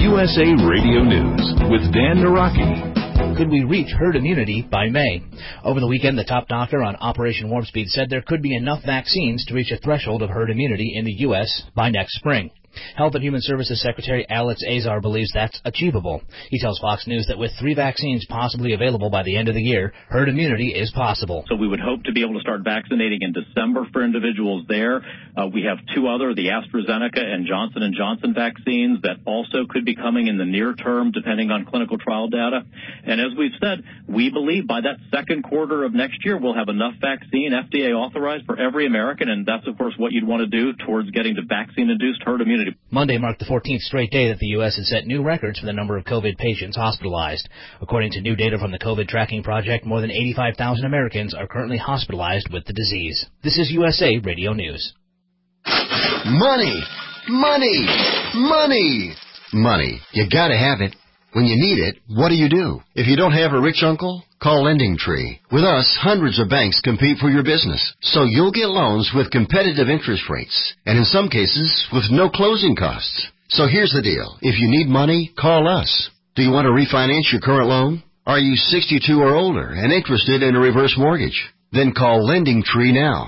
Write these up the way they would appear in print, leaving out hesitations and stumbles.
USA Radio News with Dan Naraki. Could we reach herd immunity by May? Over the weekend, the top doctor on Operation Warp Speed said there could be enough vaccines to reach a threshold of herd immunity in the U.S. by next spring. Health and Human Services Secretary Alex Azar believes that's achievable. He tells Fox News that with 3 vaccines possibly available by the end of the year, herd immunity is possible. So we would hope to be able to start vaccinating in December for individuals there. We have 2 other, the AstraZeneca and Johnson & Johnson vaccines that also could be coming in the near term, depending on clinical trial data. And as we've said, we believe by that second quarter of next year, we'll have enough vaccine FDA authorized for every American. And that's, of course, what you'd want to do towards getting to vaccine-induced herd immunity. Monday marked the 14th straight day that the U.S. had set new records for the number of COVID patients hospitalized. According to new data from the COVID Tracking Project, more than 85,000 Americans are currently hospitalized with the disease. This is USA Radio News. Money! Money! Money! Money. You gotta have it. When you need it, what do? If you don't have a rich uncle, call LendingTree. With us, hundreds of banks compete for your business, so you'll get loans with competitive interest rates, and in some cases, with no closing costs. So here's the deal. If you need money, call us. Do you want to refinance your current loan? Are you 62 or older and interested in a reverse mortgage? Then call LendingTree now.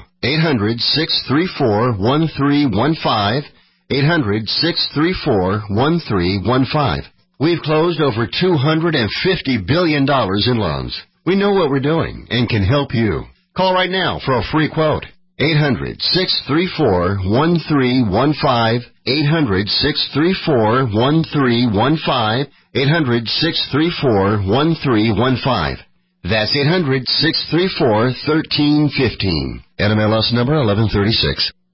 800-634-1315. 800-634-1315. We've closed over $250 billion in loans. We know what we're doing and can help you. Call right now for a free quote. 800-634-1315. 800-634-1315. 800-634-1315. That's 800-634-1315. NMLS number 1136.